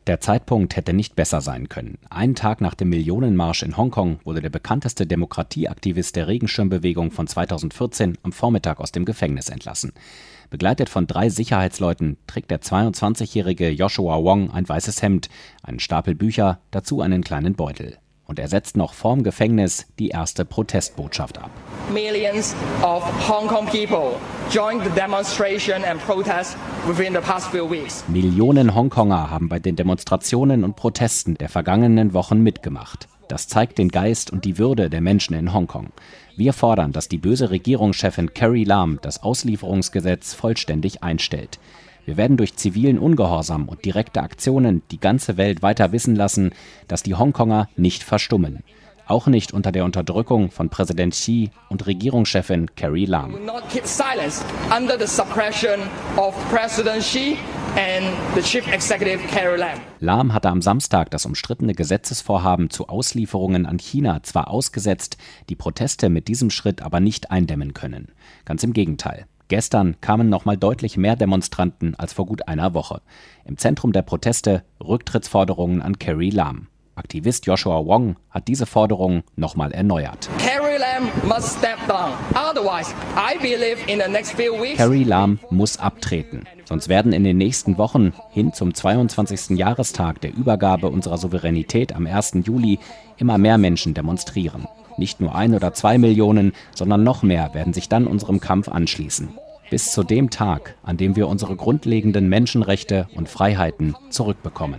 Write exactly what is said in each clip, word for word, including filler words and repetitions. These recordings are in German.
Der Zeitpunkt hätte nicht besser sein können. Einen Tag nach dem Millionenmarsch in Hongkong wurde der bekannteste Demokratieaktivist der Regenschirmbewegung von zweitausendvierzehn am Vormittag aus dem Gefängnis entlassen. Begleitet von drei Sicherheitsleuten trägt der zweiundzwanzigjährige Joshua Wong ein weißes Hemd, einen Stapel Bücher, dazu einen kleinen Beutel. Und er setzt noch vorm Gefängnis die erste Protestbotschaft ab. Millions of Hong Kong people joined the demonstration and protest within the past few weeks. Millionen Hongkonger haben bei den Demonstrationen und Protesten der vergangenen Wochen mitgemacht. Das zeigt den Geist und die Würde der Menschen in Hongkong. Wir fordern, dass die böse Regierungschefin Carrie Lam das Auslieferungsgesetz vollständig einstellt. Wir werden durch zivilen Ungehorsam und direkte Aktionen die ganze Welt weiter wissen lassen, dass die Hongkonger nicht verstummen. Auch nicht unter der Unterdrückung von Präsident Xi und Regierungschefin Carrie Lam. We will not keep silence under the suppression of President Xi and the Chief Executive Carrie Lam. Lam hatte am Samstag das umstrittene Gesetzesvorhaben zu Auslieferungen an China zwar ausgesetzt, die Proteste mit diesem Schritt aber nicht eindämmen können. Ganz im Gegenteil. Gestern kamen noch mal deutlich mehr Demonstranten als vor gut einer Woche. Im Zentrum der Proteste Rücktrittsforderungen an Carrie Lam. Aktivist Joshua Wong hat diese Forderung noch mal erneuert. Carrie Lam must step down. Otherwise, I believe in the next few weeks. Carrie Lam muss abtreten. Sonst werden in den nächsten Wochen hin zum zweiundzwanzigsten Jahrestag der Übergabe unserer Souveränität am ersten Juli immer mehr Menschen demonstrieren. Nicht nur ein oder zwei Millionen, sondern noch mehr werden sich dann unserem Kampf anschließen. Bis zu dem Tag, an dem wir unsere grundlegenden Menschenrechte und Freiheiten zurückbekommen.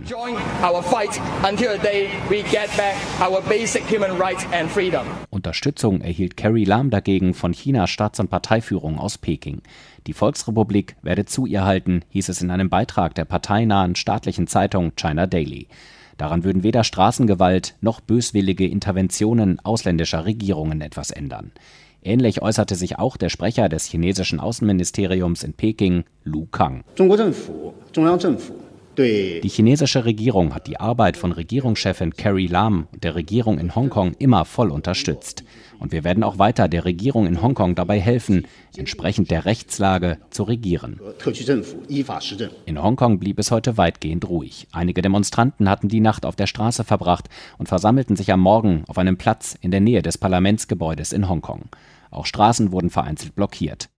Unterstützung erhielt Carrie Lam dagegen von Chinas Staats- und Parteiführung aus Peking. Die Volksrepublik werde zu ihr halten, hieß es in einem Beitrag der parteinahen staatlichen Zeitung China Daily. Daran würden weder Straßengewalt noch böswillige Interventionen ausländischer Regierungen etwas ändern. Ähnlich äußerte sich auch der Sprecher des chinesischen Außenministeriums in Peking, Lu Kang. Die chinesische Regierung hat die Arbeit von Regierungschefin Carrie Lam und der Regierung in Hongkong immer voll unterstützt. Und wir werden auch weiter der Regierung in Hongkong dabei helfen, entsprechend der Rechtslage zu regieren. In Hongkong blieb es heute weitgehend ruhig. Einige Demonstranten hatten die Nacht auf der Straße verbracht und versammelten sich am Morgen auf einem Platz in der Nähe des Parlamentsgebäudes in Hongkong. Auch Straßen wurden vereinzelt blockiert.